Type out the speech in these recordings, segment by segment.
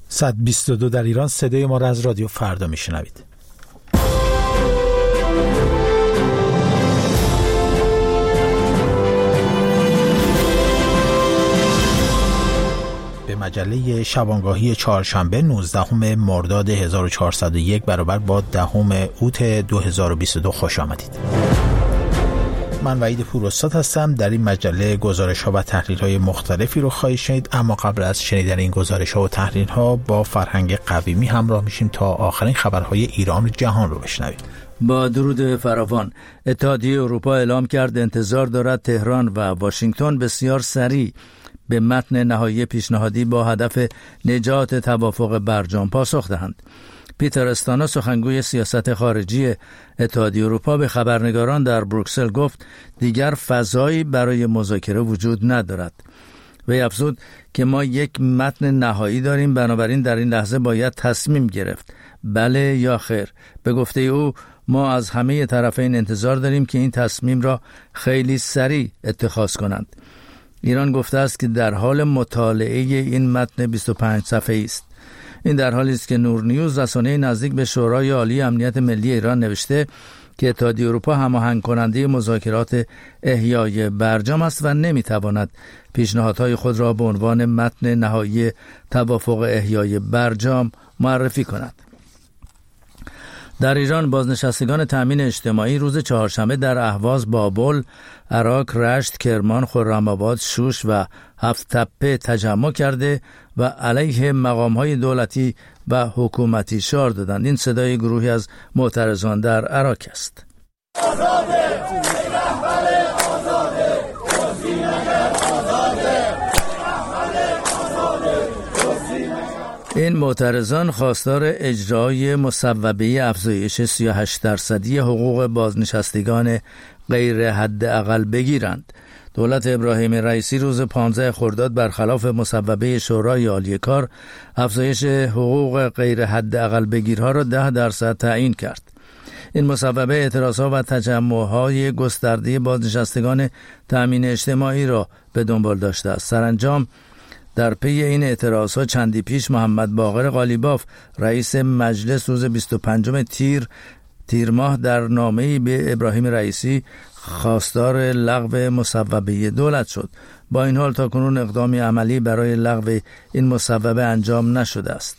122 در ایران. صدای ما را از رادیو فردا میشنوید. به مجله شبانگاهی چهارشنبه 19 مرداد 1401 برابر با 10 اوت 2022 خوش آمدید. من وحید پوراستاد هستم. در این مجله گزارش‌ها و تحلیل‌های مختلفی رو خواهید شنید، اما قبل از شنیدن این گزارش‌ها و تحلیل‌ها با فرهنگ قویمی همراه میشیم تا آخرین خبرهای ایران و جهان رو بشنویم. با درود فراوان، اتحادیه اروپا اعلام کرد انتظار دارد تهران و واشنگتن بسیار سریع به متن نهایی پیشنهادی با هدف نجات توافق برجام پاسخ دهند. پیتر استانا، سخنگوی سیاست خارجی اتحادیه اروپا، به خبرنگاران در بروکسل گفت دیگر فضایی برای مذاکره وجود ندارد. وی افزود که ما یک متن نهایی داریم، بنابراین در این لحظه باید تصمیم گرفت، بله یا خیر. به گفته او ما از همه طرفین انتظار داریم که این تصمیم را خیلی سریع اتخاذ کنند. ایران گفته است که در حال مطالعه این متن 25 صفحه‌ای است. این در حالی است که نور نیوز، رسانه نزدیک به شورای عالی امنیت ملی ایران، نوشته که اتحادیه اروپا هماهنگ کننده مذاکرات احیای برجام است و نمیتواند پیشنهادهای خود را به عنوان متن نهایی توافق احیای برجام معرفی کند. در ایران بازنشستگان تامین اجتماعی روز چهارشنبه در اهواز، بابل، عراق، رشت، کرمان، خرم‌آباد، شوش و هفت‌تپه تجمع کرده و علیه مقام‌های دولتی و حکومتی شعار دادند. این صدای گروهی از معترضان در عراق است. این معترضان خواستار اجرای مصوبه افزایش 38% حقوق بازنشستگان غیر حد اقل بگیرند. دولت ابراهیم رئیسی روز 15 خرداد برخلاف مصوبه شورای عالی کار افزایش حقوق غیر حد اقل بگیرها را 10% تعیین کرد. این مصوبه اعتراضها و تجمع‌های گسترده بازنشستگان تامین اجتماعی را به دنبال داشته است. سرانجام در پی این اعتراضها چندی پیش محمد باقر قالیباف، رئیس مجلس، روز 25 تیر ماه در نامه‌ای به ابراهیم رئیسی خواستار لغو مصوبه دولت شد. با این حال تاکنون اقدامی عملی برای لغو این مصوبه انجام نشده است.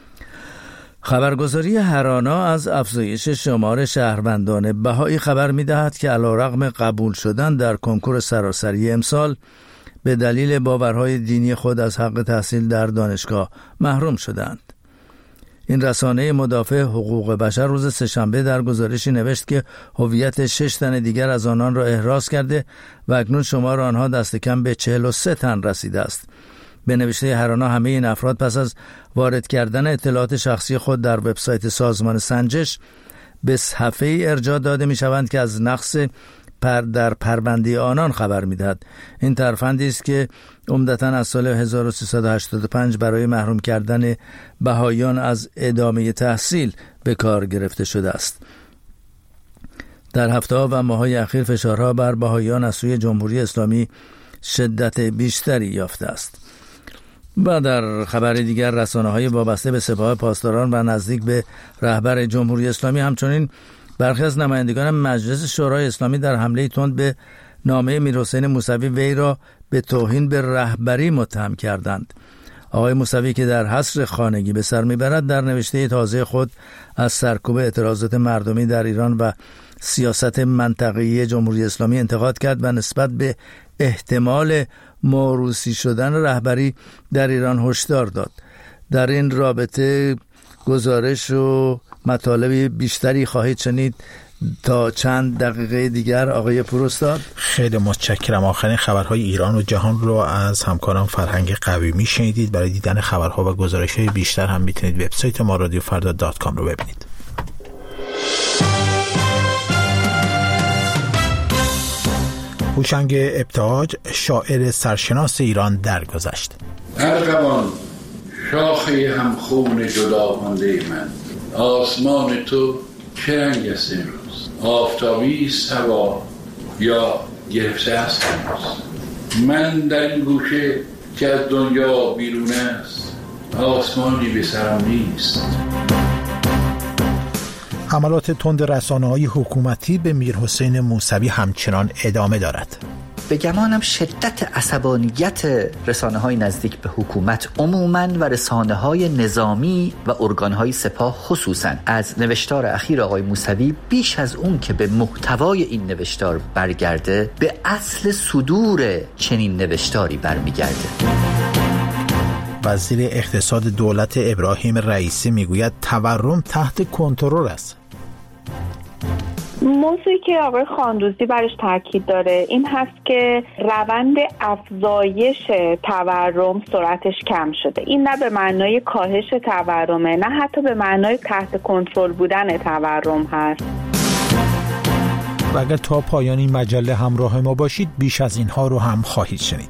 خبرگزاری هرانا از افزایش شمار شهروندان بهایی خبر می‌دهد که علیرغم قبول شدن در کنکور سراسری امسال، به دلیل باورهای دینی خود از حق تحصیل در دانشگاه محروم شدند. این رسانه مدافع حقوق بشر روز سه‌شنبه در گزارشی نوشت که هویت 6 تن دیگر از آنان را احراز کرده و اکنون شمار آنها دست کم به 43 تن رسیده است. به نوشته هرانا همه این افراد پس از وارد کردن اطلاعات شخصی خود در وبسایت سازمان سنجش به صفحه‌ای ارجاع داده می‌شوند که از نقص در پرونده آنان خبر می‌دهد. این ترفندی است که عمدتاً از سال 1385 برای محروم کردن بهاییان از ادامه تحصیل به کار گرفته شده است. در هفته‌ها و ماه‌های اخیر فشارها بر بهاییان از سوی جمهوری اسلامی شدت بیشتری یافته است. و در خبر دیگر، رسانه‌های وابسته به سپاه پاسداران و نزدیک به رهبر جمهوری اسلامی همچنین برخی از نمایندگان مجلس شورای اسلامی در حمله تند به نامه میرحسین موسوی وی را به توهین به رهبری متهم کردند. آقای موسوی که در حصر خانگی به سر میبرد، در نوشته تازه خود از سرکوب اعتراضات مردمی در ایران و سیاست منطقه‌ای جمهوری اسلامی انتقاد کرد و نسبت به احتمال موروثی شدن رهبری در ایران هشدار داد. در این رابطه گزارش و مطالب بیشتری خواهید شنید تا چند دقیقه دیگر. آقای پوراستاد، خیلی متشکرم. آخرین خبرهای ایران و جهان رو از همکاران فرهنگ قویمی شنیدید. برای دیدن خبرها و گزارش‌های بیشتر هم میتونید وبسایت ما رادیوفردا.com رو ببینید. هوشنگ ابتهاج، شاعر سرشناس ایران، درگذشت. ارغوان، شاخه همخون جدا مانده من، آسمان تو چه رنگ است امروز؟ آفتابی است هوا یا گرفته است هنوز؟ من در این گوشه که از دنیا بیرون است آسمانی به سرم نیست. حملات تند رسانه‌های حکومتی به میرحسین موسوی همچنان ادامه دارد. به گمانم شدت عصبانیت رسانه‌های نزدیک به حکومت عموماً و رسانه‌های نظامی و ارگان‌های سپاه خصوصاً از نوشتار اخیر آقای موسوی بیش از اون که به محتوای این نوشتار برگرده، به اصل صدور چنین نوشتاری برمیگرده. وزیر اقتصاد دولت ابراهیم رئیسی میگوید تورم تحت کنترل است. موضوعی که آقای خاندوزی برش تاکید داره این هست که روند افزایش تورم سرعتش کم شده. این نه به معنای کاهش تورمه، نه حتی به معنای تحت کنترل بودن تورم هست. و اگر تا پایان این مجله همراه ما باشید بیش از اینها رو هم خواهید شنید.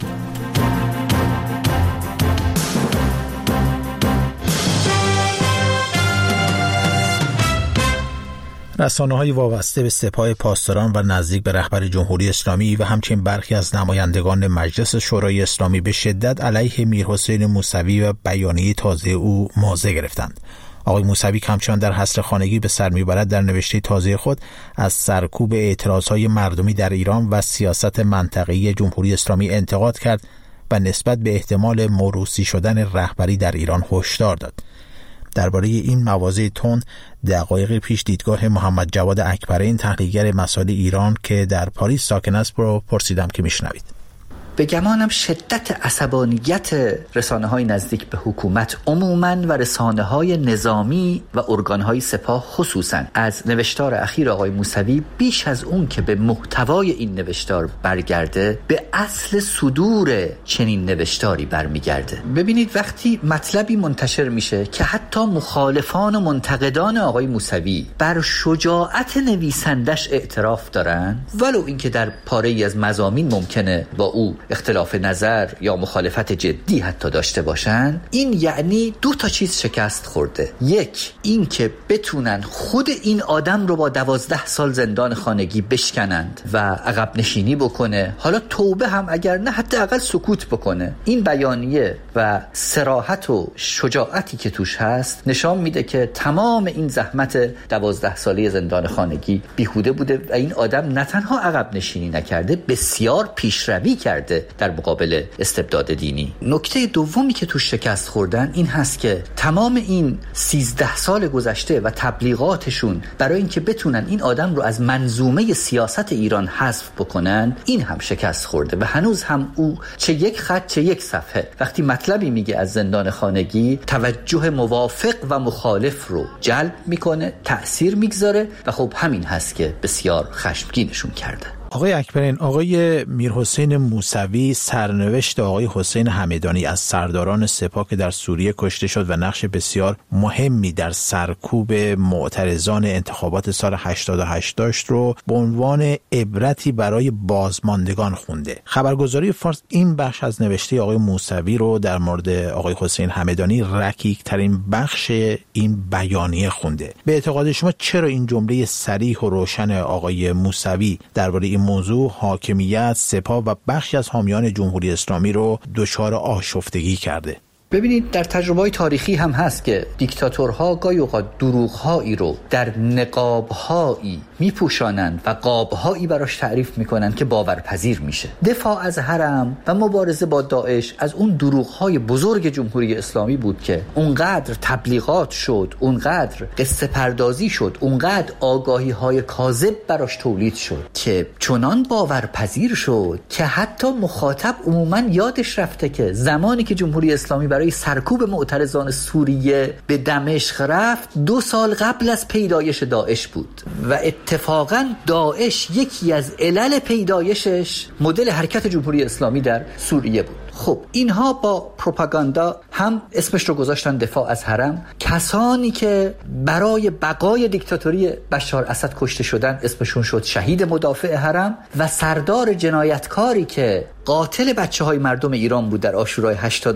رسانه‌های وابسته به سپاه پاسداران و نزدیک به رهبر جمهوری اسلامی و همچنین برخی از نمایندگان مجلس شورای اسلامی به شدت علیه میرحسین موسوی و بیانیه تازه او موضع گرفتند. آقای موسوی همچنان در حصر خانگی به سر میبرد در نوشته تازه خود از سرکوب اعتراضهای مردمی در ایران و سیاست منطقه‌ای جمهوری اسلامی انتقاد کرد و نسبت به احتمال موروثی شدن رهبری در ایران هشدار داد. درباره این مواضع تند دقایق پیش دیدگاه محمد جواد اکبرین، تحلیلگر مسائل ایران که در پاریس ساکن است، رو پرسیدم که میشنوید. به گمانم شدت عصبانیت رسانه‌های نزدیک به حکومت عموماً و رسانه‌های نظامی و ارگان‌های سپاه خصوصاً از نوشتار اخیر آقای موسوی بیش از اون که به محتوای این نوشتار برگرده، به اصل صدور چنین نوشتاری برمیگرده. ببینید وقتی مطلبی منتشر میشه که حتی مخالفان و منتقدان آقای موسوی بر شجاعت نویسندش اعتراف دارن، ولو اینکه در پاره‌ای از مضامین ممکنه با او اختلاف نظر یا مخالفت جدی حتی داشته باشن، این یعنی دو تا چیز شکست خورده. یک، این که بتونن خود این آدم رو با 12 سال زندان خانگی بشکنند و عقب نشینی بکنه، حالا توبه هم اگر نه حداقل سکوت بکنه. این بیانیه و صراحت و شجاعتی که توش هست نشان میده که تمام این زحمت 12 ساله زندان خانگی بیهوده بوده و این آدم نه تنها عقب نشینی نکرده، بسیار پیشروی کرده در مقابل استبداد دینی. نکته دومی که توش شکست خوردن این هست که تمام این 13 سال گذشته و تبلیغاتشون برای اینکه بتونن این آدم رو از منظومه سیاست ایران حذف بکنن، این هم شکست خورده و هنوز هم او چه یک خط چه یک صفحه وقتی مطلبی میگه از زندان خانگی توجه موافق و مخالف رو جلب میکنه، تأثیر میگذاره و خب همین هست که بسیار خشمگینشون کرده. آقای اکبرین، آقای میرحسین موسوی سرنوشت آقای حسین همدانی از سرداران سپاه که در سوریه کشته شد و نقش بسیار مهمی در سرکوب معترضان انتخابات سال 88 داشت رو به عنوان عبرتی برای بازماندگان خونده. خبرگزاری فارس این بخش از نوشته آقای موسوی رو در مورد آقای حسین همدانی رکیک ترین بخش این بیانیه خونده. به اعتقاد شما چرا این جمله صریح و روشن آقای موسوی درباره این موضوع حاکمیت، سپاه و بخشی از حامیان جمهوری اسلامی رو دچار آشفتگی کرده؟ ببینید در تجربه‌های تاریخی هم هست که دیکتاتورها گاهی اوقات دروغ‌هایی رو در نقاب‌هایی میپوشانند و قاب‌هایی براش تعریف میکنن که باورپذیر میشه. دفاع از حرم و مبارزه با داعش از اون دروغ‌های بزرگ جمهوری اسلامی بود که اونقدر تبلیغات شد، اونقدر قصه پردازی شد، اونقدر آگاهی‌های کاذب براش تولید شد که چنان باورپذیر شد که حتی مخاطب عموماً یادش رفته که زمانی که جمهوری اسلامی برای سرکوب معترضان سوریه به دمشق رفت 2 سال قبل از پیدایش داعش بود و اتفاقاً داعش یکی از علل پیدایشش مدل حرکت جمهوری اسلامی در سوریه بود. خب اینها با پروپاگاندا هم اسمش رو گذاشتن دفاع از حرم، کسانی که برای بقای دیکتاتوری بشار اسد کشته شدن اسمشون شد شهید مدافع حرم و سردار جنایتکاری که قاتل بچه‌های مردم ایران بود در عاشورای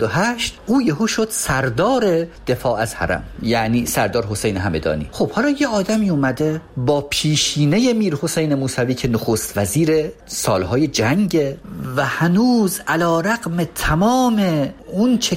88 او یهو شد سردار دفاع از حرم، یعنی سردار حسین همدانی. خب حالا یه آدمی اومده با پیشینه میرحسین موسوی که نخست وزیر سالهای جنگ و هنوز علی‌رغم تمام اون چه که در این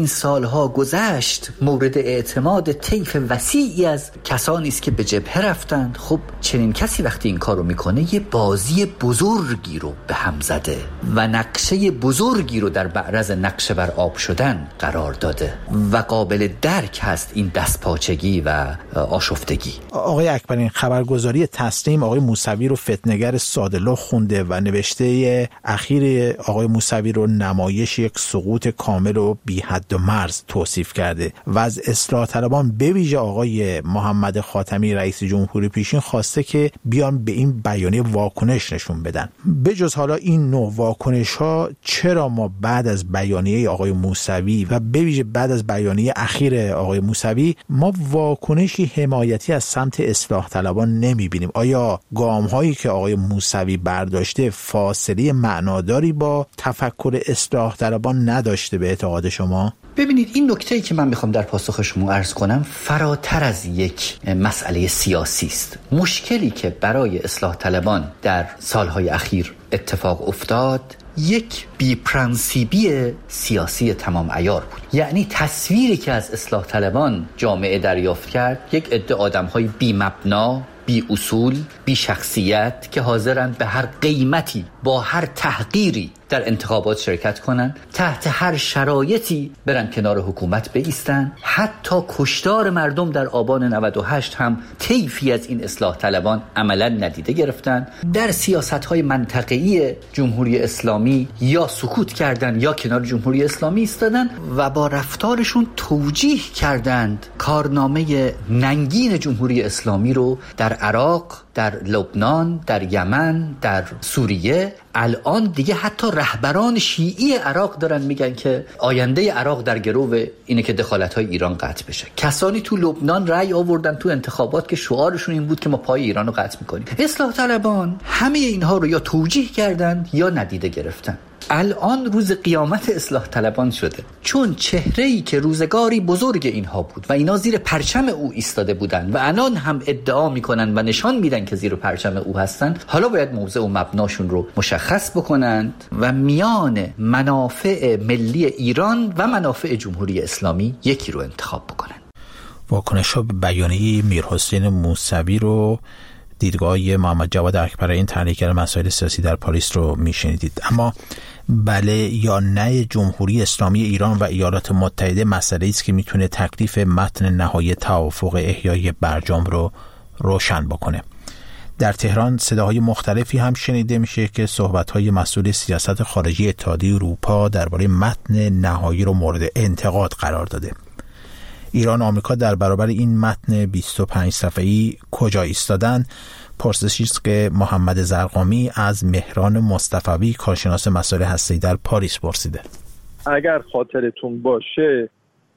سالها گذشت مورد اعتماد طیف وسیعی از کسانی است که به جبهه رفتند. خب چنین کسی وقتی این کارو میکنه یه بازی بزرگی رو به هم زده و نقشه بزرگی رو در معرض نقشه بر آب شدن قرار داده و قابل درک هست این دستپاچگی و آشفتگی. آقای اکبری، خبرگزاری تسنیم آقای موسوی رو فتنه‌گر ساده‌لوح خونده و نوشته اخیر آقای موسوی رو نمایش یک سقوط کامل و بی حد و مرز توصیف کرده و از اصلاح طلبان به ویژه آقای محمد خاتمی رئیس جمهوری پیشین خواسته که بیان به این بیانیه واکنش نشون بدن. بجز حالا این نوع واکنش ها، چرا ما بعد از بیانیه آقای موسوی و به ویژه بعد از بیانیه اخیر آقای موسوی ما واکنشی حمایتی از سمت اصلاح طلبان نمیبینیم؟ آیا گام هایی که آقای موسوی برداشته فاصله معناداری با تفکر اصلاح طلبان نداشته به اعتقاد شما؟ ببینید، این نکته‌ای که من میخوام در پاسخ شما عرض کنم فراتر از یک مسئله سیاسی است. مشکلی که برای اصلاح طلبان در سالهای اخیر اتفاق افتاد یک بی‌پرنسیبی سیاسی تمام عیار بود. یعنی تصویری که از اصلاح طلبان جامعه دریافت کرد یک عده آدم‌های بی‌مبنا، بی اصول، بی شخصیت که حاضرند به هر قیمتی با هر تحقیری در انتخابات شرکت کنن، تحت هر شرایطی برن کنار حکومت بایستن. حتی کشتار مردم در آبان 98 هم طیفی از این اصلاح طلبان عملا ندیده گرفتن. در سیاست‌های منطقه‌ای جمهوری اسلامی یا سکوت کردن یا کنار جمهوری اسلامی ایستادن و با رفتارشون توجیه کردند کارنامه ننگین جمهوری اسلامی رو در عراق، در لبنان، در یمن، در سوریه. الان دیگه حتی رهبران شیعی عراق دارن میگن که آینده عراق در گرو اینه که دخالت‌های ایران قطع بشه. کسانی تو لبنان رأی آوردن تو انتخابات که شعارشون این بود که ما پای ایران رو قطع میکنیم. اصلاح طلبان همه اینها رو یا توجیه کردن یا ندیده گرفتن. الان روز قیامت اصلاح طلبان شده، چون چهره‌ای که روزگاری بزرگ اینها بود و اینا زیر پرچم او ایستاده بودن و الان هم ادعا میکنن و نشان میدن که زیر پرچم او هستن، حالا باید موضع و مبناشون رو مشخص بکنند و میان منافع ملی ایران و منافع جمهوری اسلامی یکی رو انتخاب بکنن. واکنش‌ها به بیانیه میرحسین موسوی رو دیدگاه محمد جواد اکبری، تحلیلگر مسائل سیاسی در پاریس رو میشنیدید. اما بله یا نه جمهوری اسلامی ایران و ایالات متحده مسئله‌ای است که میتونه تکلیف متن نهایی توافق احیای برجام رو روشن بکنه. در تهران صداهای مختلفی هم شنیده میشه که صحبت‌های مسئول سیاست خارجی اتحادیه اروپا درباره متن نهایی رو مورد انتقاد قرار داده. ایران و آمریکا در برابر این متن 25 صفحه‌ای کجا ایستادن؟ پرسشی است که محمد زرقامی از مهران مصطفوی کارشناس مسائل هسته‌ای در پاریس پرسیده. اگر خاطرتون باشه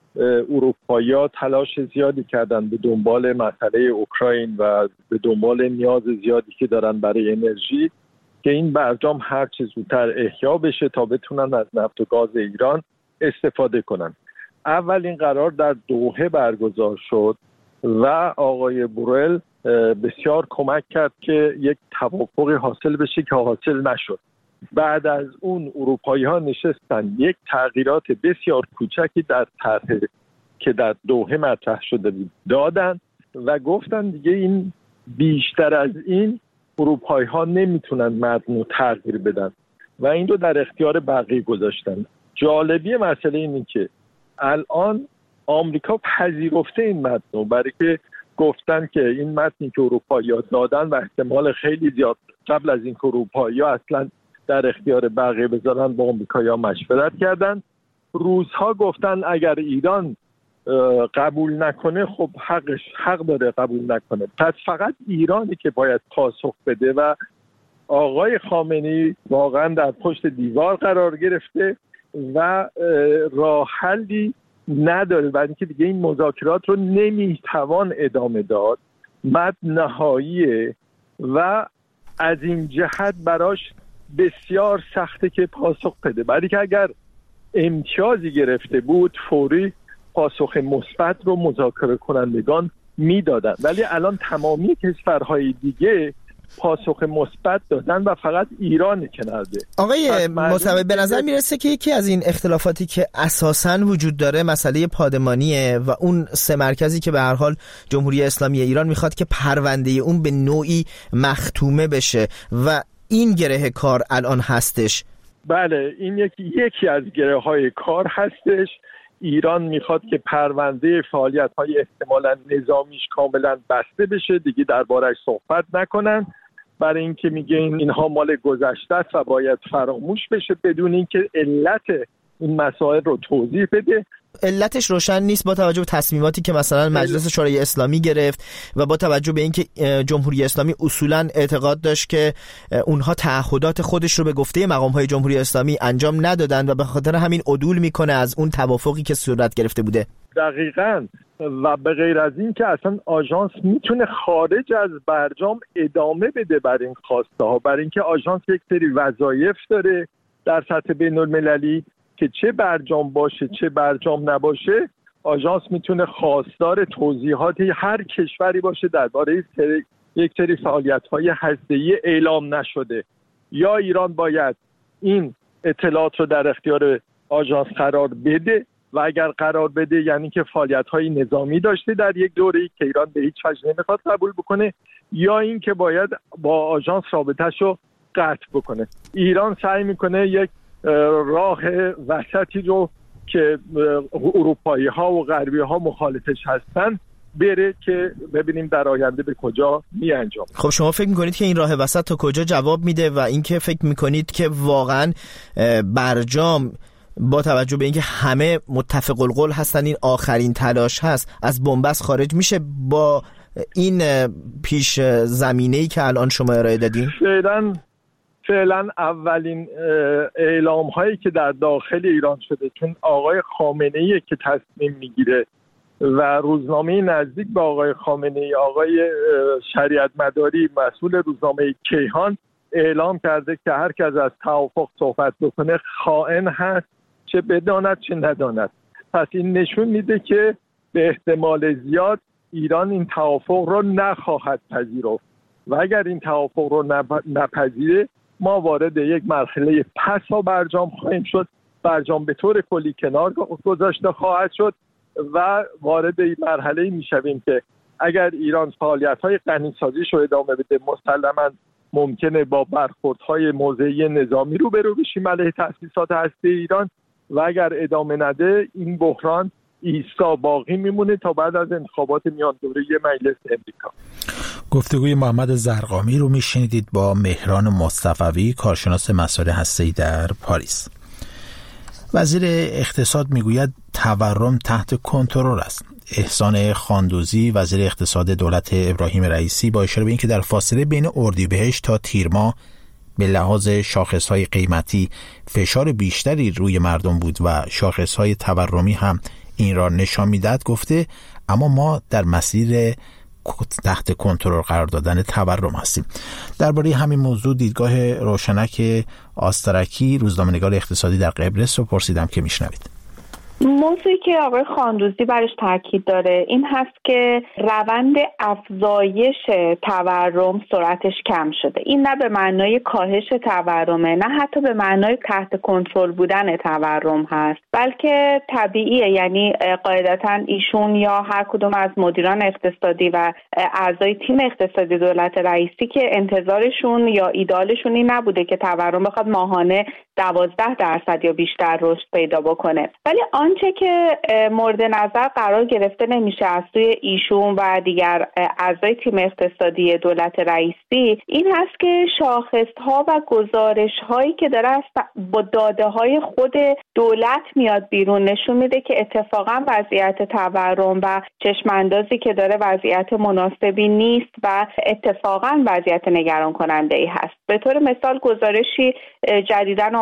اروپایی‌ها تلاش زیادی کردن به دنبال مسئله اوکراین و به دنبال نیاز زیادی که دارن برای انرژی که این برجام هر چه زودتر احیا بشه تا بتونن از نفت و گاز ایران استفاده کنن. اولین قرار در دوحه برگزار شد و آقای بورل بسیار کمک کرد که یک توافقی حاصل بشه که حاصل نشد. بعد از اون اروپایی‌ها نشستن یک تغییرات بسیار کوچکی در طرح که در دوحه مطرح شده بود دادن و گفتن دیگه این بیشتر از این اروپایی‌ها نمیتونن متن رو تغییر بدن و این رو در اختیار بقیه گذاشتن. جالبی مسئله اینه که الان آمریکا پذیرفته این متن رو، برای که گفتن که این متنی که اروپایی‌ها دادن و احتمال خیلی زیاد قبل از این که اروپایی‌ها اصلا در اختیار بقیه بذارن با آمریکایی‌ها مشورت کردن. روزها گفتن اگر ایران قبول نکنه خب حق داره قبول نکنه، پس فقط ایرانی که باید پاسخ بده و آقای خامنه‌ای واقعا در پشت دیوار قرار گرفته و راه حلی نداره، برای اینکه دیگه این مذاکرات رو نمیتوان ادامه داد. متن نهاییه و از این جهت براش بسیار سخته که پاسخ بده، برای که اگر امتیازی گرفته بود فوری پاسخ مثبت رو مذاکره کنندگان میدادن، ولی الان تمامی کشورهای دیگه پاسخ مثبت دادن و فقط ایران که نده. آقای مصوی، به نظر میرسه که یکی از این اختلافاتی که اساساً وجود داره مسئله پادمانیه و اون سه مرکزی که به هر حال جمهوری اسلامی ایران میخواد که پرونده اون به نوعی مختومه بشه و این گره کار الان هستش. بله، این یکی از گره های کار هستش. ایران میخواد که پرونده فعالیت‌های احتمالاً نظامیش کاملاً بسته بشه، دیگه درباره‌اش صحبت نکنن، برای اینکه میگه اینها مال گذشته است و باید فراموش بشه بدون اینکه علت این مسائل رو توضیح بده. علتش روشن نیست با توجه به تصمیماتی که مثلا مجلس شورای اسلامی گرفت و با توجه به اینکه جمهوری اسلامی اصولاً اعتقاد داشت که اونها تعهدات خودش رو به گفته مقام‌های جمهوری اسلامی انجام ندادن و به خاطر همین عدول میکنه از اون توافقی که صورت گرفته بوده. دقیقاً. و به غیر از این که اصلا آژانس میتونه خارج از برجام ادامه بده بر این خواسته ها، برای اینکه آژانس یک سری وظایف داره در سطح بین المللی که چه برجام باشه چه برجام نباشه، آژانس میتونه خواستار توضیحات هر کشوری باشه درباره یک سری فعالیت‌های هسته‌ای اعلام نشده. یا ایران باید این اطلاعات رو در اختیار آژانس قرار بده و اگر قرار بده یعنی که فعالیت‌های نظامی داشته در یک دوره‌ای که ایران به هیچ وجه نمیخواد قبول بکنه، یا این که باید با آژانس رابطه‌شو قطع بکنه. ایران سعی میکنه یک راه وسطی رو که اروپایی‌ها و غربی‌ها مخالفش هستن بره که ببینیم در آینده به کجا میانجام. خب شما فکر میکنید که این راه وسط تا کجا جواب میده و اینکه فکر میکنید که واقعا برجام با توجه به اینکه همه متفق القول هستن این آخرین تلاش هست از بنبست خارج میشه با این پیش زمینه‌ای که الان شما ارائه دادین؟ فعلا اولین اعلام هایی که در داخل ایران شده، چون آقای خامنه‌ای که تصمیم میگیره و روزنامه نزدیک به آقای خامنه‌ای، آقای شریعت مداری مسئول روزنامه کیهان اعلام کرده که هر کس از توافق صحبت بکنه خائن هست، چه بداند چه نداند. پس این نشون میده که به احتمال زیاد ایران این توافق رو نخواهد پذیرفت و اگر این توافق رو نپذیره ما وارد یک مرحله پسا برجام خواهیم شد. برجام به طور کلی کنار گذاشته خواهد شد و وارد این مرحله میشویم که اگر ایران فعالیت‌های غنی‌سازیش رو ادامه بده مسلماً ممکنه با برخوردهای موضعی نظامی روبرو بشیم علیه تأسیسات هسته‌ای ایران و اگر ادامه نده این بحران ایستا باقی میمونه تا بعد از انتخابات میان دوره مجلس امریکا. گفتگوی محمد زرقامی رو میشنیدید با مهران مصطفوی، کارشناس مسائل هسته‌ای در پاریس. وزیر اقتصاد میگوید تورم تحت کنترل است. احسان خاندوزی وزیر اقتصاد دولت ابراهیم رئیسی با اشاره به اینکه در فاصله بین اردیبهشت تا تیر ماه به لحاظ شاخص‌های قیمتی فشار بیشتری روی مردم بود و شاخص‌های تورمی هم این را نشان میدهد، گفته اما ما در مسیر تحت کنترل قرار دادن تورم هستیم. درباره همین موضوع دیدگاه روشنک آسترکی روزنامه‌نگار اقتصادی در قبرس رو پرسیدم که میشنوید. موضوعی که آقای خاندوزی برش تاکید داره این هست که روند افزایش تورم سرعتش کم شده. این نه به معنای کاهش تورمه، نه حتی به معنای تحت کنترل بودن تورم هست، بلکه طبیعیه. یعنی قاعدتاً ایشون یا هر کدوم از مدیران اقتصادی و اعضای تیم اقتصادی دولت رئیسی که انتظارشون یا ایدالشون این نبوده که تورم بخواد ماهانه 12% یا بیشتر رشد پیدا بکنه، ولی آنچه که مورد نظر قرار گرفته نمیشه از سوی ایشون و دیگر اعضای تیم اقتصادی دولت رئیسی این هست که شاخص‌ها و گزارش‌هایی که داره با داده‌های خود دولت میاد بیرون نشون میده که اتفاقا وضعیت تورم و چشم‌اندازی که داره وضعیت مناسبی نیست و اتفاقا وضعیت نگران کننده‌ای هست. به طور مثال گزارشی جدیداً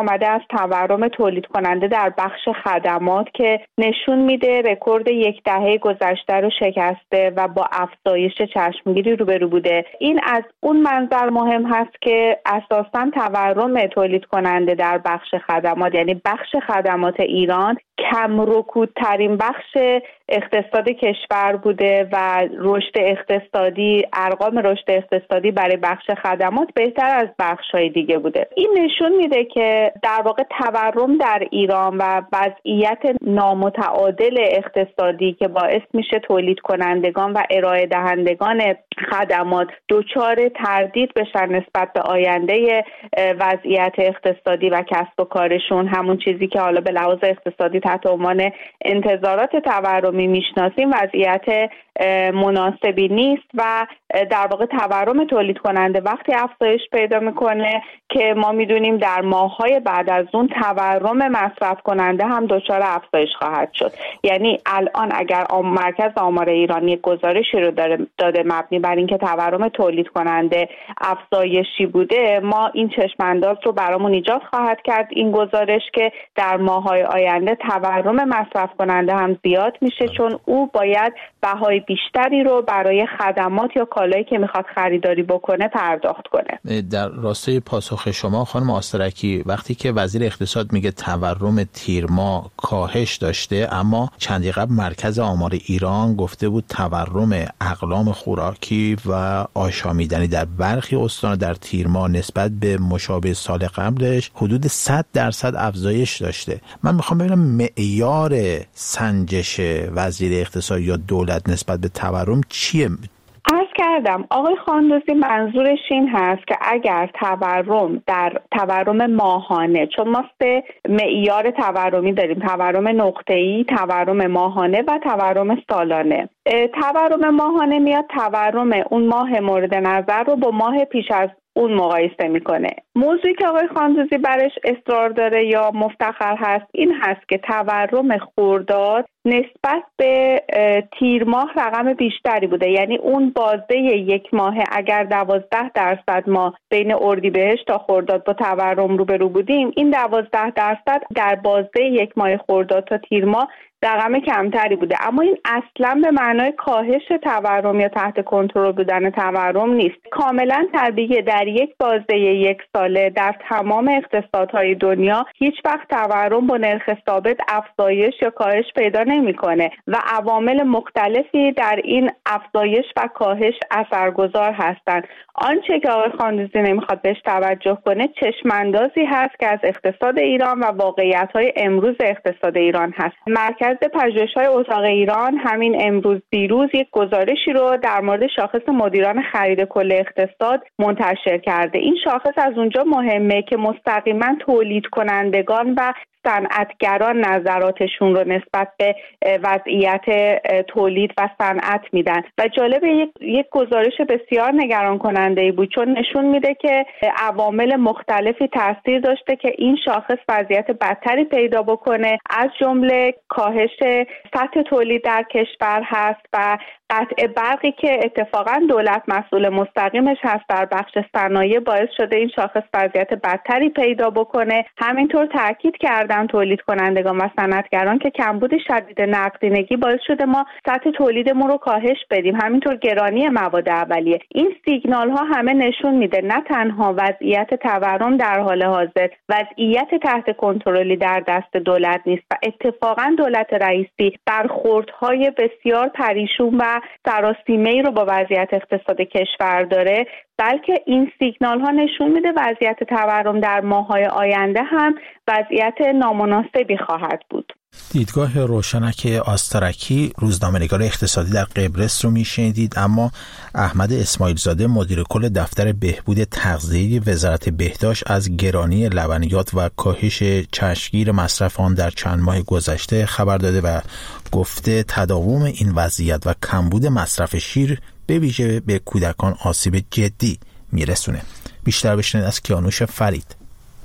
آمده از تورم تولید کننده در بخش خدمات که نشون میده رکورد یک دهه گذشته رو شکسته و با افزایش چشمگیری روبرو بوده. این از اون منظر مهم هست که اساساً تورم تولید کننده در بخش خدمات، یعنی بخش خدمات ایران، کم رکودترین بخش اقتصاد کشور بوده و رشد اقتصادی، ارقام رشد اقتصادی برای بخش خدمات بهتر از بخش‌های دیگه بوده. این نشون میده که در واقع تورم در ایران و وضعیت نامتعادل اقتصادی که باعث میشه تولید کنندگان و ارائه دهندگان خدمات دچار تردید بشن نسبت به آینده وضعیت اقتصادی و کسب و کارشون، همون چیزی که حالا به لحاظ اقتصادی تحت عنوان انتظارات تورمی میشناسیم، وضعیت مناسبی نیست و در واقع تورم تولید کننده وقتی افزایش پیدا میکنه که ما میدونیم در ماه‌های بعد از اون تورم مصرف کننده هم دچار افزایش خواهد شد. یعنی الان اگر مرکز آمار ایرانی گزارشی رو داده مبنی بر اینکه تورم تولید کننده افزایشی بوده، ما این چشم‌انداز رو برامون ایجاد خواهد کرد این گزارش که در ماه‌های آینده تورم مصرف کننده هم زیاد میشه، چون او باید بهای بیشتری رو برای خدمات یا کالایی که میخواد خریداری بکنه پرداخت کنه. در راستای پاسخ شما خانم آسترکی، وقتی که وزیر اقتصاد میگه تورم تیر ماه کاهش داشته، اما چندی قبل مرکز آمار ایران گفته بود تورم اقلام خوراکی و آشامیدنی در برخی استان در تیر ماه نسبت به مشابه سال قبلش حدود 100% افزایش داشته. من میخوام ببینم معیار سنجش وزیر اقتصاد یا دولت نسبت به تورم چیه؟ عرض کردم آقای خاندوزی منظورش این هست که اگر تورم ماهانه، چون ما 3 معیار تورمی داریم، تورم نقطه‌ای، تورم ماهانه و تورم سالانه. تورم ماهانه میاد تورم اون ماه مورد نظر رو با ماه پیش از اون مقایسه میکنه. موضوعی که آقای خاندوزی برش اصرار داره یا مفتخر هست این هست که تورم خرداد نسبت به تیر ماه رقم بیشتری بوده، یعنی اون بازه یک ماهه اگر 12% ما بین اردیبهشت تا خرداد با تورم روبرو بودیم، این 12% در بازه یک ماه خرداد تا تیر ماه رقم کمتری بوده. اما این اصلا به معنای کاهش تورم یا تحت کنترل بودن تورم نیست. کاملا طبیعیه در یک بازه یک ساله در تمام اقتصادهای دنیا هیچ وقت تورم با نرخ ثابت افزایش یا کاهش پیدا نمیکنه و عوامل مختلفی در این افزایش و کاهش اثرگذار هستند. آنچه که آقای خاندوزی نمیخواد بهش توجه کنه چشماندازی هست که از اقتصاد ایران و واقعیت‌های امروز اقتصاد ایران هست. مرکز پژوهش‌های اتاق ایران همین دیروز یک گزارشی رو در مورد شاخص مدیران خرید کل اقتصاد منتشر کرده. این شاخص از اونجا مهمه که مستقیما تولید کنندگان و صنعتگران نظراتشون رو نسبت به وضعیت تولید و صنعت میدن و جالب یک گزارش بسیار نگران کننده بود، چون نشون میده که عوامل مختلفی تاثیر داشته که این شاخص وضعیت بدتری پیدا بکنه، از جمله کاهش سطح تولید در کشور هست و قطع برقی که اتفاقا دولت مسئول مستقیمش هست در بخش صنایع باعث شده این شاخص وضعیت بدتری پیدا بکنه. همینطور تاکید کردن تولید کنندگان و صنعتگران که کمبود شدید نقدینگی باعث شده ما سطح تولیدمون رو کاهش بدیم، همینطور گرانی مواد اولیه. این سیگنال ها همه نشون میده نه تنها وضعیت تورم در حال حاضر وضعیت تحت کنترلی در دست دولت نیست و اتفاقا دولت رئیسی برخوردهای بسیار پریشون و سراسیمه‌ای رو با وضعیت اقتصاد کشور داره، بلکه این سیگنال ها نشون میده وضعیت تورم در ماه‌های آینده هم وضعیت نامناسبی خواهد بود. دیدگاه روشنک آسترکی، روزنامه‌نگار اقتصادی در قبرس رو میشنیدید. اما احمد اسماعیل زاده مدیر کل دفتر بهبود تغذیه وزارت بهداشت از گرانی لبنیات و کاهش چشمگیر مصرف آن در چند ماه گذشته خبر داده و گفته تداوم این وضعیت و کمبود مصرف شیر به ویژه به کودکان آسیب جدی میرسونه. بیشتر بشنوید از کیانوش فرید.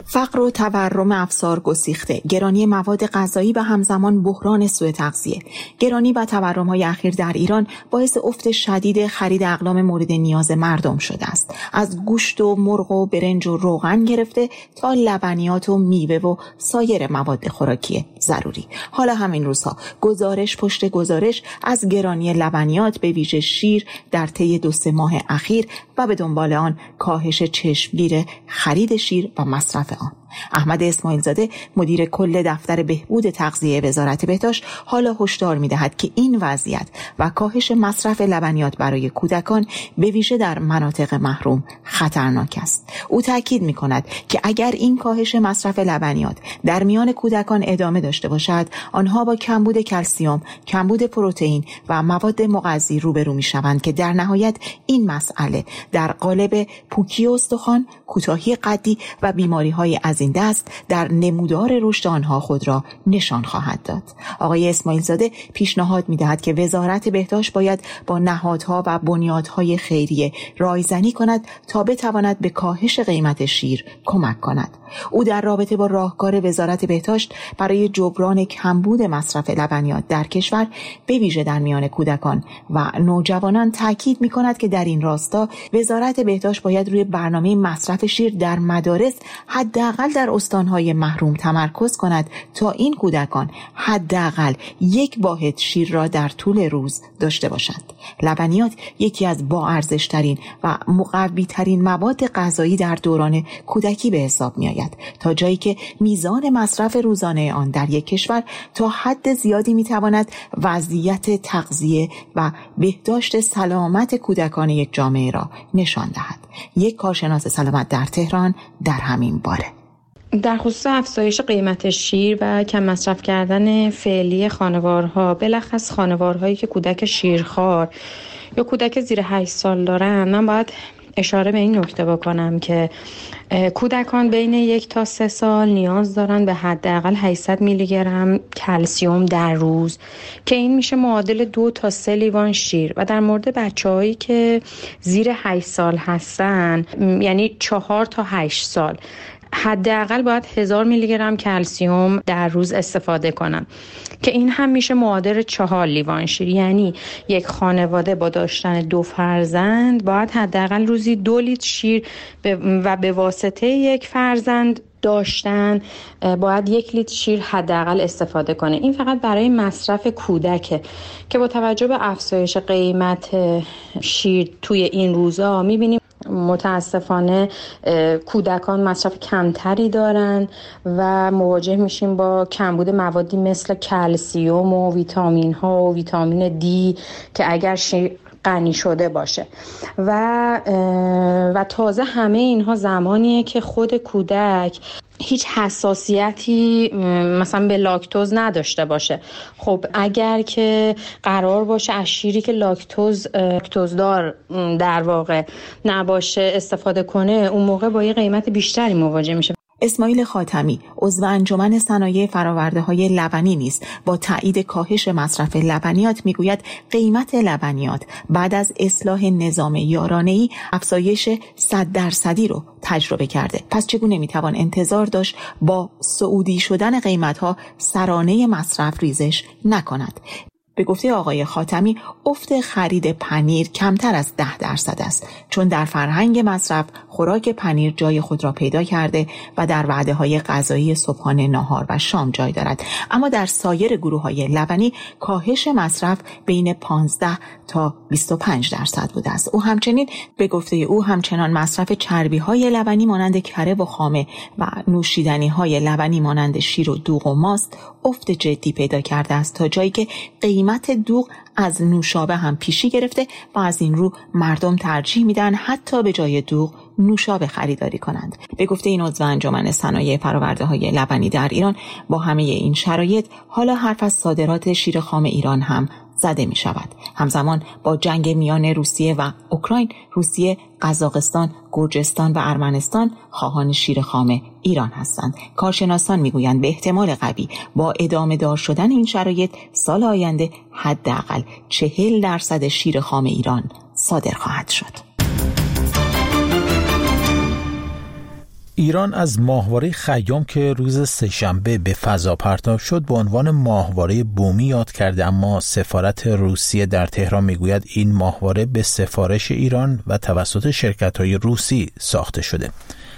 فقر و تورم افسار گسیخته، گرانی مواد غذایی و همزمان بحران سوء تغذیه. گرانی و تورم‌های اخیر در ایران باعث افت شدید خرید اقلام مورد نیاز مردم شده است. از گوشت و مرغ و برنج و روغن گرفته تا لبنیات و میوه و سایر مواد خوراکی ضروری. حالا همین روزها گزارش پشت گزارش از گرانی لبنیات به ویژه شیر در طی 2-3 ماه اخیر و به دنبال آن کاهش چشمگیر خرید شیر و مصرف آن. احمد اسماعیل زاده مدیر کل دفتر بهبود تغذیه وزارت بهداشت حالا هشدار می‌دهد که این وضعیت و کاهش مصرف لبنیات برای کودکان به ویژه در مناطق محروم خطرناک است. او تاکید می‌کند که اگر این کاهش مصرف لبنیات در میان کودکان ادامه داشته باشد، آنها با کمبود کلسیم، کمبود پروتئین و مواد مغذی روبرو می‌شوند که در نهایت این مسئله در قالب پوکی استخوان، کوتاهی قدی و بیماری‌های از این دست در نمودار رشد آنها خود را نشان خواهد داد. آقای اسماعیل زاده پیشنهاد می‌دهد که وزارت بهداشت باید با نهادها و بنیادهای خیریه رایزنی کند تا بتواند به کاهش قیمت شیر کمک کند. او در رابطه با راهکار وزارت بهداشت برای جبران کمبود مصرف لبنیات در کشور به ویژه در میان کودکان و نوجوانان تاکید می‌کند که در این راستا وزارت بهداشت باید روی برنامه مصرف شیر در مدارس حداقل در استانهای محروم تمرکز کند تا این کودکان حداقل 1 واحد شیر را در طول روز داشته باشند. لبنیات یکی از با ارزش‌ترین و مقوی‌ترین مواد غذایی در دوران کودکی به حساب می‌آید، تا جایی که میزان مصرف روزانه آن در یک کشور تا حد زیادی می‌تواند وضعیت تغذیه و بهداشت سلامت کودکان یک جامعه را نشان دهد. یک کارشناس سلامت در تهران در همین باره. در خصوص افزایش قیمت شیر و کم مصرف کردن فعلی خانوارها، بلخص خانوارهایی که کودک شیرخوار یا کودک زیر 8 سال دارن، من باید اشاره به این نکته بکنم که کودکان بین 1 تا 3 سال نیاز دارن به حداقل 800 میلی گرم کلسیم در روز که این میشه معادل 2 تا 3 لیوان شیر. و در مورد بچه‌هایی که زیر 8 سال هستن، یعنی 4 تا 8 سال، حداقل باید 1000 میلی گرم کلسیم در روز استفاده کنن که این هم میشه معادل 4 لیوان شیر. یعنی یک خانواده با داشتن 2 فرزند باید حداقل روزی 2 لیتر شیر و به واسطه 1 فرزند داشتن باید 1 لیتر شیر حداقل استفاده کنه. این فقط برای مصرف کودکه که با توجه به افزایش قیمت شیر توی این روزا میبینیم متاسفانه کودکان مصرف کمتری دارن و مواجه میشیم با کمبود موادی مثل کلسیم و ویتامین ها و ویتامین دی که اگر شیر غنی شده باشه و تازه همه اینها زمانیه که خود کودک هیچ حساسیتی مثلا به لاکتوز نداشته باشه. خب اگر که قرار باشه از شیری که لاکتوزدار در واقع نباشه استفاده کنه، اون موقع با یه قیمت بیشتری مواجه میشه. اسماعیل خاتمی عضو انجمن صنایع فرآورده‌های لبنی نیز با تایید کاهش مصرف لبنیات میگوید قیمت لبنیات بعد از اصلاح نظام یارانه‌ای افزایش 100% رو تجربه کرده. پس چگونه میتوان انتظار داشت با صعودی شدن قیمت‌ها سرانه مصرف ریزش نکند؟ به گفته آقای خاتمی افت خرید پنیر کمتر از 10% است، چون در فرهنگ مصرف خوراک پنیر جای خود را پیدا کرده و در وعده‌های غذایی صبحانه، ناهار و شام جای دارد. اما در سایر گروه‌های لبنی کاهش مصرف بین 15 تا 25% بوده است. او همچنین به گفته او همچنان مصرف چربی‌های لبنی مانند کره و خامه و نوشیدنی‌های لبنی مانند شیر و دوغ و ماست افت جدی پیدا کرده است، تا جایی که قیمت دوغ از نوشابه هم پیشی گرفته و از این رو مردم ترجیح میدن حتی به جای دوغ نوشابه خریداری کنند. به گفته این عضو انجمن صنایع فرآورده‌های لبنی در ایران، با همه این شرایط حالا حرف از صادرات شیر خام ایران هم زده می شود. همزمان با جنگ میان روسیه و اوکراین، روسیه، قزاقستان، گرجستان و ارمنستان خواهان شیر خام ایران هستند. کارشناسان میگویند به احتمال قوی با ادامه دار شدن این شرایط سال آینده حداقل 40% شیر خام ایران صادر خواهد شد. ایران از ماهواره خیام که روز سه‌شنبه به فضا پرتاب شد به عنوان ماهواره بومی یاد کرده، اما سفارت روسیه در تهران میگوید این ماهواره به سفارش ایران و توسط شرکت‌های روسی ساخته شده.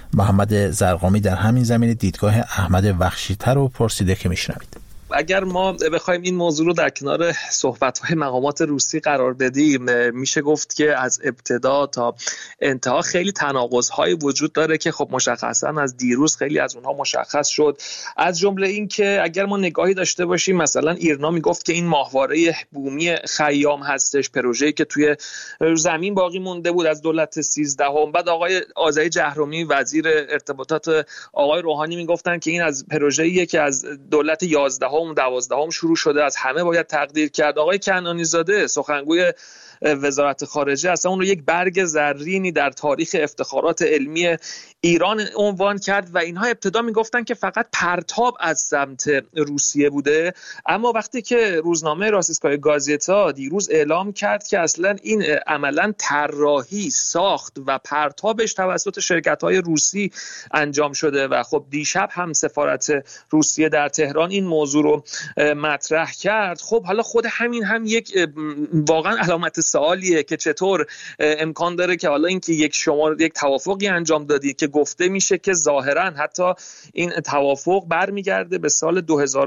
محمد زرقامی در همین زمینه دیدگاه احمد وخشی‌تر رو پرسیده که میشنوید. اگر ما بخوایم این موضوع رو در کنار صحبت‌های مقامات روسی قرار بدیم، میشه گفت که از ابتدا تا انتها خیلی تناقض‌های وجود داره که خب مشخصاً از دیروز خیلی از اونها مشخص شد. از جمله این که اگر ما نگاهی داشته باشیم، مثلا ایرنا میگفت که این ماهواره بومی خیام هستش، پروژه‌ای که توی زمین باقی مونده بود از دولت 13ام. بعد آقای آذری جهرومی وزیر ارتباطات آقای روحانی میگفتن که این از پروژه‌ایه که از دولت 11ام 12ام شروع شده، از همه باید تقدیر کرد. آقای کنعانی زاده سخنگوی وزارت خارجه اصلا اون رو یک برگ زرینی در تاریخ افتخارات علمی ایران عنوان کرد و اینها ابتدا میگفتن که فقط پرتاب از سمت روسیه بوده، اما وقتی که روزنامه راسیسکای گازیتا دیروز اعلام کرد که اصلا این عملا طراحی، ساخت و پرتابش توسط شرکت‌های روسی انجام شده و خب دیشب هم سفارت روسیه در تهران این موضوع رو مطرح کرد، خب حالا خود همین هم یک واقعا علامت سوالیه که چطور امکان داره که حالا اینکه یک توافقی انجام دادی که گفته میشه که ظاهرا حتی این توافق برمیگرده به سال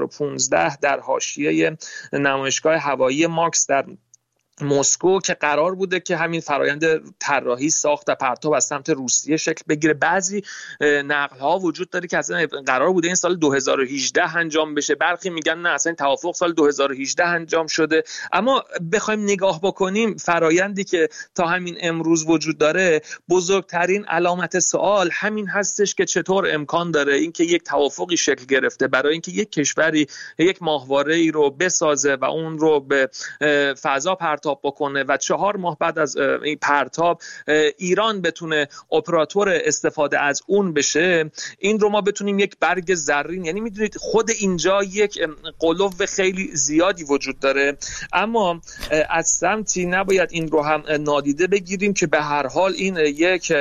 2015 در حاشیه نمایشگاه هوایی ماکس در مسکو که قرار بوده که همین فرایند طراحی، ساخت و پرتاب از سمت روسیه شکل بگیره. بعضی نقل‌ها وجود داره که اصلا قرار بوده این سال 2018 انجام بشه، برخی میگن نه اصلا این توافق سال 2018 انجام شده. اما بخوایم نگاه بکنیم فرایندی که تا همین امروز وجود داره، بزرگترین علامت سوال همین هستش که چطور امکان داره اینکه یک توافقی شکل گرفته برای اینکه یک کشوری یک ماهواره‌ای رو بسازه و اون رو به فضا پرتاب بکنه و 4 ماه بعد از این پرتاب ایران بتونه اپراتور استفاده از اون بشه. این رو ما بتونیم یک برگ زرین، یعنی میدونید خود اینجا یک قلوب خیلی زیادی وجود داره، اما از سمتی نباید این رو هم نادیده بگیریم که به هر حال این یک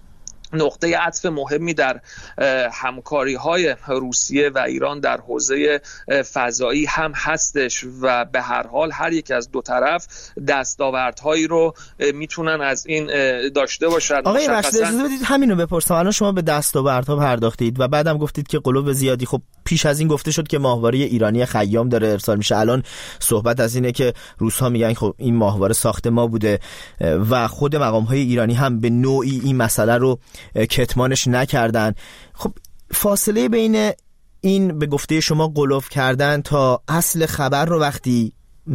نقطه عطف مهمی در همکاری‌های روسیه و ایران در حوزه فضایی هم هستش و به هر حال هر یک از دو طرف دستاوردهایی رو میتونن از این داشته باشن. آقای رشید اجازه بدید همین رو بپرسم. الان شما به دستاوردها پرداختید و بعدم گفتید که قلوب زیادی، خب پیش از این گفته شد که ماهواره ایرانی خیام داره ارسال میشه، الان صحبت از اینه که روس‌ها میگن خب این ماهواره ساخت ما بوده و خود مقام‌های ایرانی هم به نوعی این مسئله رو کتمانش نکردن. خب فاصله بین این به گفته شما غلوف کردن تا اصل خبر رو وقتی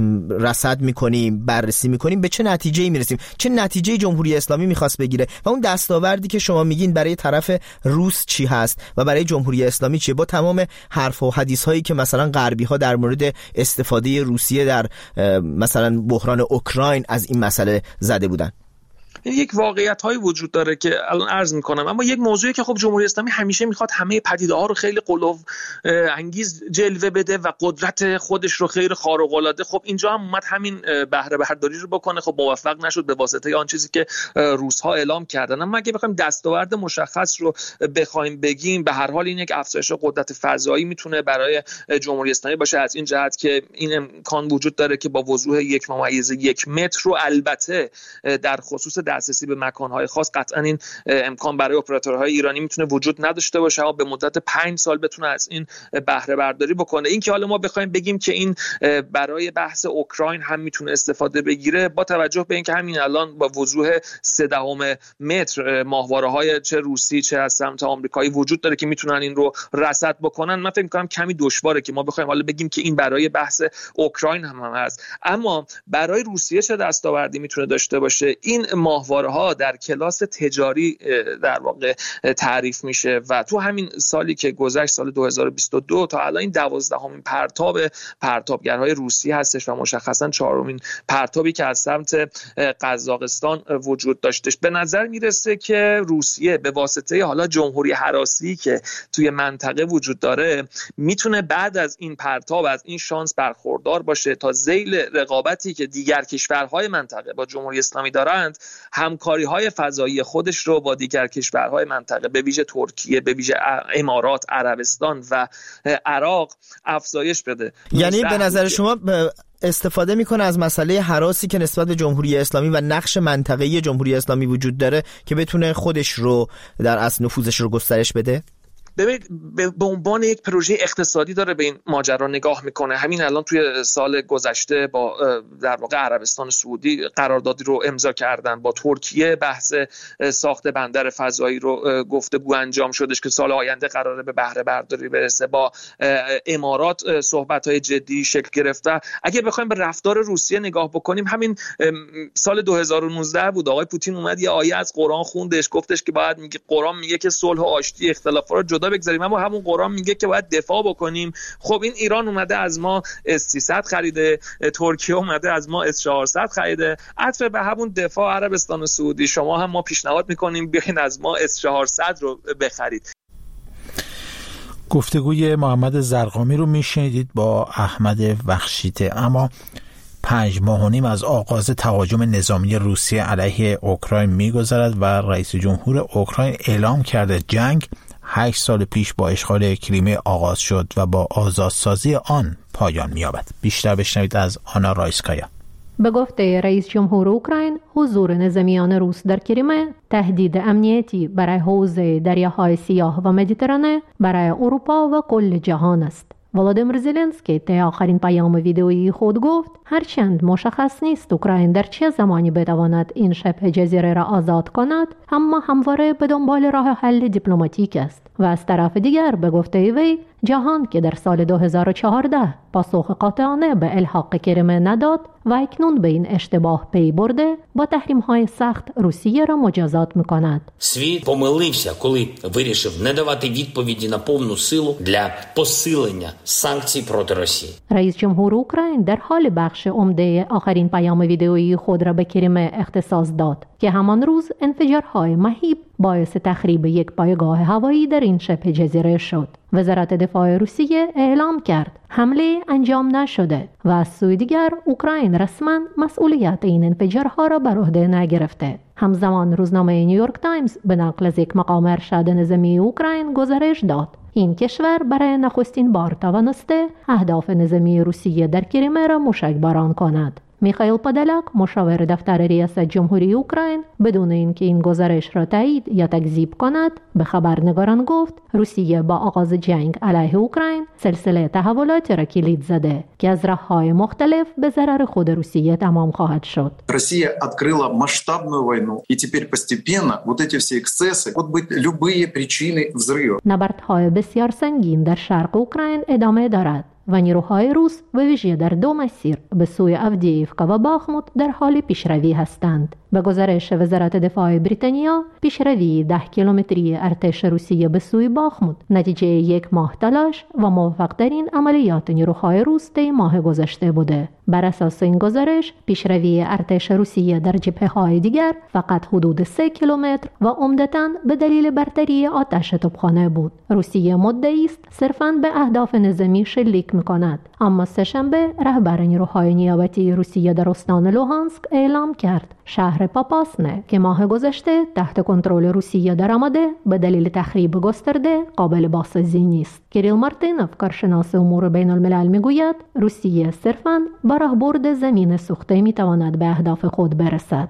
رصد میکنیم، بررسی میکنیم، به چه نتیجه‌ای میرسیم؟ چه نتیجه‌ای جمهوری اسلامی میخواست بگیره و اون دستاوردی که شما میگین برای طرف روس چی هست و برای جمهوری اسلامی چیه، با تمام حرف و حدیث هایی که مثلا غربی ها در مورد استفاده روسیه در مثلا بحران اوکراین از این مسئله زده بودن؟ یک واقعیت هایی وجود داره که الان عرض میکنم، اما یک موضوعی که خب جمهوری اسلامی همیشه میخواد همه پدیده ها رو خیلی قلوف انگیز جلوه بده و قدرت خودش رو خیلی خارق العاده، خب اینجا هم اومد همین بهره برداری رو بکنه، خب موفق نشد به واسطه آن چیزی که روس ها اعلام کردن. اما اگه بخوایم دستاورد مشخص رو بخوایم بگیم، به هر حال این یک افزایش قدرت فضایی میتونه برای جمهوری اسلامی باشه، از این جهت که این امکان وجود داره که با وضوح 1.1 متر رو البته در خصوص دسترسی به مکان‌های خاص قطعاً این امکان برای اپراتورهای ایرانی میتونه وجود نداشته باشه و به مدت 5 سال بتونه از این بهره برداری بکنه. این که حالا ما بخوایم بگیم که این برای بحث اوکراین هم میتونه استفاده بگیره، با توجه به اینکه همین الان با وضوح 0.3 متر ماهواره‌های چه روسی چه از سمت آمریکایی وجود داره که میتونن این رو رصد بکنن، من فکر می‌کنم کمی دشواره که ما بخوایم حالا بگیم که این برای بحث اوکراین هم هست. اما برای روسیه چه دستاوردی میتونه داشته باشه؟ این ماهواره‌ها در کلاس تجاری در واقع تعریف میشه و تو همین سالی که گذشت، سال 2022 تا الان این 12مین پرتابگرهای روسی هستش و مشخصا 4مین پرتابی که از سمت قزاقستان وجود داشتش. به نظر میرسه که روسیه به واسطه حالا جمهوری هراسی که توی منطقه وجود داره میتونه بعد از این پرتاب از این شانس برخوردار باشه تا ذیل رقابتی که دیگر کشورهای منطقه با جمهوری اسلامی دارند همکاری‌های فضایی خودش رو با دیگر کشورهای منطقه به ویژه ترکیه، به ویژه امارات، عربستان و عراق افزایش بده. یعنی به نظر شما استفاده میکنه از مسئله هراسی که نسبت به جمهوری اسلامی و نقش منطقه‌ای جمهوری اسلامی وجود داره که بتونه خودش رو در اصل نفوذش رو گسترش بده؟ ببینید به عنوان یک پروژه اقتصادی داره به این ماجرا نگاه میکنه. همین الان توی سال گذشته با در واقع عربستان سعودی قراردادی رو امضا کردن، با ترکیه بحث ساخت بندر فضایی رو گفتگو انجام شدش که سال آینده قراره به بهره برداری برسه. با امارات صحبت‌های جدی شکل گرفته. اگه بخوایم به رفتار روسیه نگاه بکنیم، همین سال 2019 بود آقای پوتین اومد یه آیه از قرآن خوندش، گفتش که باید قرآن میگه که صلح و آشتی اختلافات رو جدا بگذاریم، اما همون قرآن میگه که باید دفاع بکنیم. خب این ایران اومده از ما S-300 خریده، ترکیه اومده از ما S-400 خریده. عطف به همون دفاع عربستان سعودی شما هم ما پیشنهاد میکنیم بیاین از ما S-400 رو بخرید. گفتگوی محمد زرقامی رو میشنیدید با احمد وخشیته. اما 5 ماه و نیم از آغاز تهاجم نظامی روسیه علیه اوکراین میگذرد و رئیس جمهور اوکراین اعلام کرده جنگ 8 سال پیش با اشغال کریمه آغاز شد و با آزادسازی آن پایان می‌یابد. بیشتر بشنوید از آنا رایسکایا. به گفته رئیس جمهور اوکراین، حضور نظامیان روس در کریمه تهدید امنیتی برای حوزه دریاهای سیاه و مدیترانه برای اروپا و کل جهان است. ولادیمیر زلنسکی طی آخرین پیام ویدئویی خود گفت هرچند مشخص نیست اوکراین در چه زمانی بتواند این شبه جزیره را آزاد کند، اما همواره به دنبال راه حل دیپلماتیک است و از طرف دیگر به گفته وی جهان که در سال 2014 پاسخ قاطعانه به الحاق کریمه نداد و اکنون به این اشتباه پی برده با تحریم‌های سخت روسیه را مجازات می‌کند. Світ помилився, коли вирішив не давати відповіді на повну силу для посилення санкцій проти Росії. رئیس جمهور اوکراین در حال بخش عمده آخرین پیام ویدئویی خود را به کریمه اختصاص داد که همان روز انفجارهای مهیب باعث تخریب یک پایگاه هوایی در این شبه جزیره شد. وزارت دفاع روسیه اعلام کرد حمله انجام نشده و از سوی دیگر اوکراین رسما مسئولیت این انفجارها را بر عهده نگرفته. همزمان روزنامه نیویورک تایمز به نقل از یک مقام ارشد نظامی اوکراین گزارش داد این کشور برای نخستین بار توانسته اهداف نظامی روسیه در کریمه را موشکباران کند. میخائیل پادالک مشاور دفتر ریاست جمهوری اوکراین بدون اینکه این گزارش را تایید یا تکذیب کند به خبرنگاران گفت روسیه با آغاز جنگ علیه اوکراین سلسله تحولاتی را کلید زده که از راه‌های مختلف به ضرر خود روسیه تمام خواهد شد. Россия открыла масштабную войну и теперь постепенно вот эти все эксцессы, могут быть любые причины взрыва. نبردهای بسیار سنگین در شرق اوکراین ادامه دارد و نیروهای روس و ویژه در 2 مسیر به سوی آودییفکا و باخموت در حال پیشروی هستند. به گزارش وزارت دفاع بریتانیا، پیشروی 10 کیلومتری ارتش روسیه به سوی باخموت نتیجه 1 ماه تلاش و موفق‌ترین عملیات نیروهای روس طی ماه گذشته بوده. بر اساس این گزارش، پیشروی ارتش روسیه در جبهه‌های دیگر فقط حدود 3 کیلومتر و عمدتاً به دلیل برتری آتش توپخانه بود. روسیه مدعی است صرفاً به اهداف نظامی شلیک می‌کند، اما سه‌شنبه رهبر نیروهای نیابتی روسیه در استان لوهانسک اعلام کرد شهر پاپاسنه که ماه گذشته تحت کنترل روسیه درآمده به دلیل تخریب گسترده قابل بازسازی نیست. کریل مارتینوف کارشناس امور بین الملل میگوید روسیه صرفاً با راهبرد زمین سوخته میتواند به اهداف خود برسد.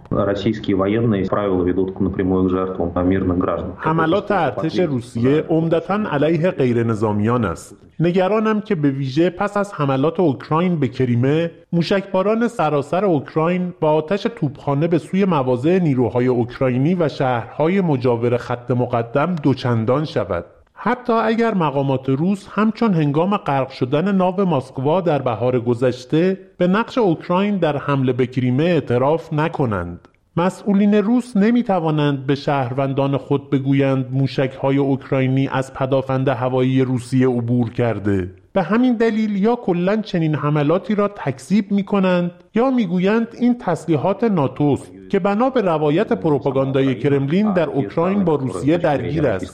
حملات ارتش روسیه عمدتاً علیه غیر نظامیان است. نگرانم که به ویژه پس از حملات اوکراین به کریمه، موشکباران سراسر اوکراین با آتش توپخانه به سوی مواضع نیروهای اوکراینی و شهرهای مجاور خط مقدم دوچندان شود. حتی اگر مقامات روس همچون هنگام غرق شدن ناو ماسکوا در بهار گذشته به نقش اوکراین در حمله به کریمه اعتراف نکنند. مسئولین روس نمیتوانند به شهروندان خود بگویند موشک‌های اوکراینی از پدافند هوایی روسیه عبور کرده. به همین دلیل یا کلاً چنین حملاتی را تکذیب می‌کنند یا می‌گویند این تسلیحات ناتوست که بنا به روایت پروپاگاندای کرملین در اوکراین با روسیه درگیر است.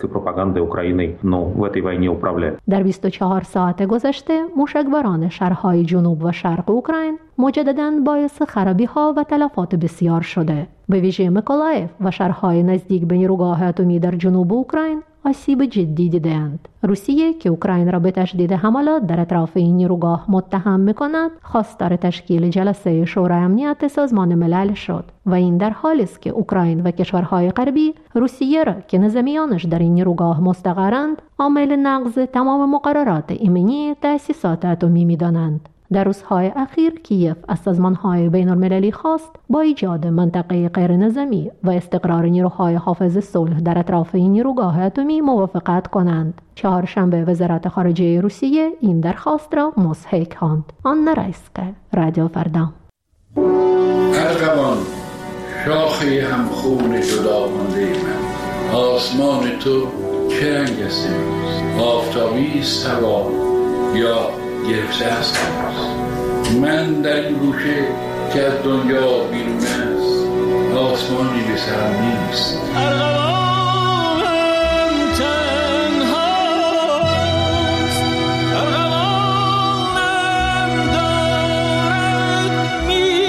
در 24 ساعت گذشته موشکباران شهرهای جنوب و شرق اوکراین مجدداً باعث خرابی‌ها و تلفات بسیار شده. به ویژه میکولایف و شهرهای نزدیک به نیروگاه اتمی در جنوب اوکراین آسیب جدی دیدند. روسیه که اوکراین را به تشدید حملات در اطراف این نیروگاه متهم می‌کند، خواستار تشکیل جلسه شورای امنیت سازمان ملل شد و این در حالی است که اوکراین و کشورهای غربی روسیه را که نظامیانش در این نیروگاه مستقرند عامل نقض تمام مقررات ایمنی تأسیسات اتمی می‌دانند. در روزهای اخیر کیف از سازمان‌های بین‌المللی خواست با ایجاد منطقه غیر نظامی و استقرار نیروهای حافظ صلح در اطراف این نیروگاه اتمی موافقت کنند. چهارشنبه وزارت خارجه روسیه این درخواست را مضحک خواند. آن رایسکه، رادیو فردا. ارغوان، شاخه همخون جدا مانده من، آسمان تو چه رنگ است امروز؟ آفتابی است هوا یا گرفته است؟ من در این گوشه که از دنیا بیرون است، آسمانی به سرم نیست. ارغوانم تنهاست، ارغوانم دارد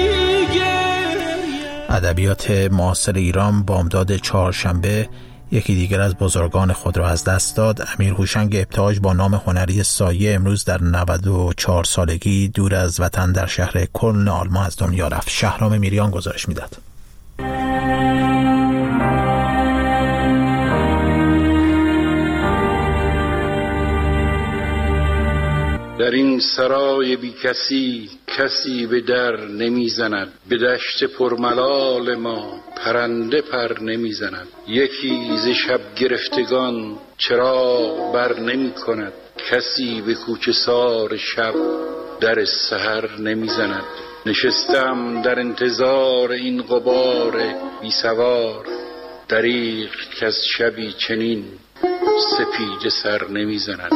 میگرید. ادبیات معاصر ایران بامداد چهارشنبه یکی دیگر از بزرگان خود را از دست داد. امیر هوشنگ ابتهاج با نام هنری سایه امروز در 94 سالگی دور از وطن در شهر کلن آلمان از دنیا رفت. شهرام میریان گزارش میداد. در این سرای بی کسی کسی به در نمیزند، به دشت پرملال ما پرنده پر نمیزند. یکی ز شب گرفتگان چراغ بر نمی کند، کسی به کوچه سار شب در سحر نمیزند. نشستم در انتظار این غبار بی سوار، دریغ که از شبی چنین سپیده سر نمیزند.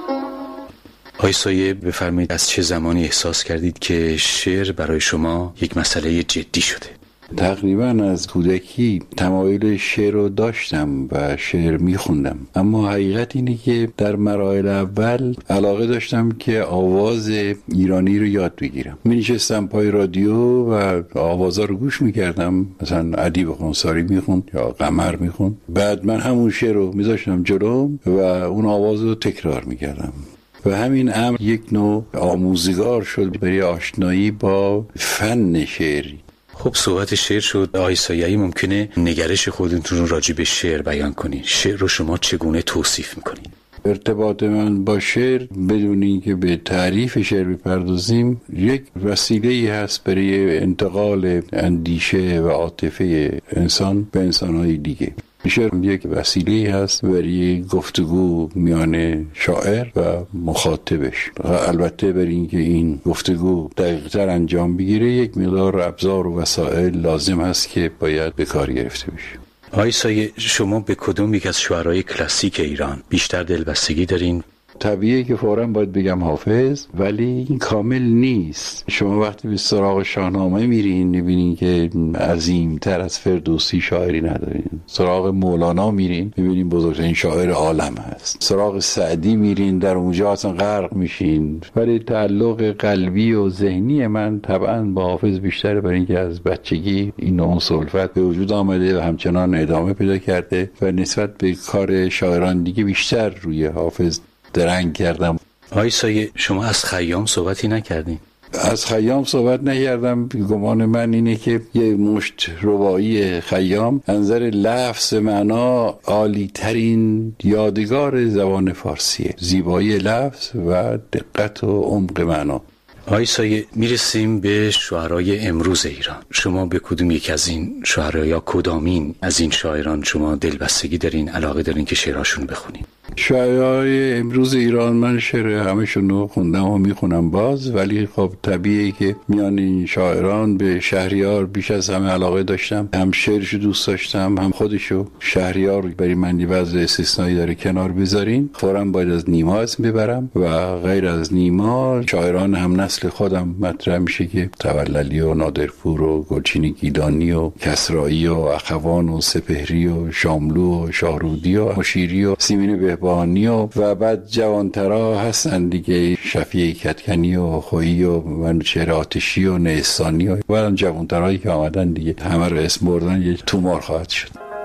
آقای سایه بفرمایید از چه زمانی احساس کردید که شعر برای شما یک مسئله جدی شده؟ تقریبا از کودکی تمایل شعر رو داشتم و شعر میخوندم، اما حقیقت اینه که در مراحل اول علاقه داشتم که آواز ایرانی رو یاد بگیرم. می نشستم پای رادیو و آوازا رو گوش میکردم، مثلا ادیب خونساری میخوند یا قمر میخوند، بعد من همون شعر رو میذاشتم جلوم و اون آواز رو تکرار میکردم و همین امر یک نوع آموزگار شد برای آشنایی با فن شعری. خب صحبت شعر شد، آقای سایه‌ای ممکنه نگرش خودتون رو راجع به شعر بیان کنید. شعر رو شما چگونه توصیف میکنید؟ ارتباط من با شعر بدون اینکه به تعریف شعر بپردازیم یک وسیله‌ای هست برای انتقال اندیشه و عاطفه انسان به انسان‌های دیگه. شعر یک وسیله‌ای هست برای گفتگو میان شاعر و مخاطبش. البته برای اینکه این گفتگو دقیق‌تر انجام بگیره یک مقدار ابزار و وسایل لازم هست که باید به کار گرفته بشه. آقای سایه، شما به کدوم یک از شاعرای کلاسیک ایران بیشتر دلبستگی دارین؟ طبیعیه که فوراً باید بگم حافظ، ولی این کامل نیست. شما وقتی به سراغ شاهنامه میرین میبینین که عظیمتر از فردوسی شاعری ندارین. سراغ مولانا میرین میبینین بزرگترین شاعر عالم هست. سراغ سعدی میرین در اونجا اصلا غرق میشین. ولی تعلق قلبی و ذهنی من طبعاً با حافظ بیشتره، برای اینکه از بچگی این اون سلفت به وجود آمده و همچنان ادامه پیدا کرده و نسبت به کار شاعران دیگه بیشتر روی حافظ درنگ کردم. آقای سایه، شما از خیام صحبتی نکردین؟ از خیام صحبت نکردم. گمان من اینه که یه مشت رباعی خیام انظر لفظ معنا عالی ترین یادگار زبان فارسیه. زیبایی لفظ و دقت و عمق معنا. آقای سایه، میرسیم به شاعرای امروز ایران. شما به کدوم یک از این شاعرها یا کدامین از این شاعران شما دلبستگی دارین، علاقه دارین که شعرهاشون بخونین؟ شاعرای امروز ایران من شعر همشون رو خوندم و میخونم باز، ولی خب طبیعیه که میان این شاعران به شهریار بیش از همه علاقه داشتم. هم شعرشو دوست داشتم هم خودشو. شهریار برای من وضع استثنایی داره کنار بذارین، فوراً باید از نیما اسم ببرم و غیر از نیما شاعران هم نسل خودم مطرح میشه که توللی و نادرپور و گلچین گیلانی و کسرایی و اخوان و سپهری و شاملو و شاهرودی و مشیری و سیمین بهبانی اصفهانی و بعد جوانترها هستن دیگه، شفیع کدکنی و خویی و منوچهر آتشی و نیستانی و بعد جوانترهایی که آمدن دیگه همه رو اسم بردن، یه تومار خواهد شد.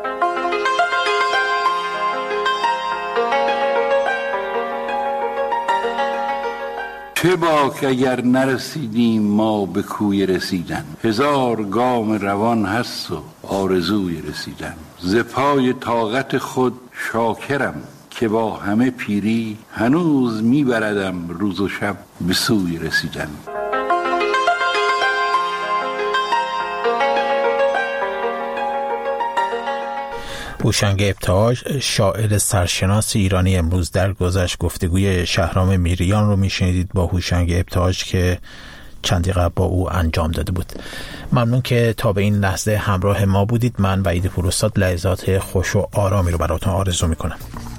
چه باک اگر نرسیدیم ما به کوی رسیدن، هزار گام روان هست و آرزوی رسیدن. ز پای طاقت خود شاکرم که با همه پیری، هنوز میبردم روز و شب به سوی رسیدن. هوشنگ ابتهاج، شاعر سرشناس ایرانی، امروز در گذشت گفتگوی شهرام میریان رو میشنیدید با هوشنگ ابتهاج که چندی قبل با او انجام داده بود. ممنون که تا به این لحظه همراه ما بودید. من وحید پوراستاد لحظات خوش و آرامی رو براتون آرزو میکنم.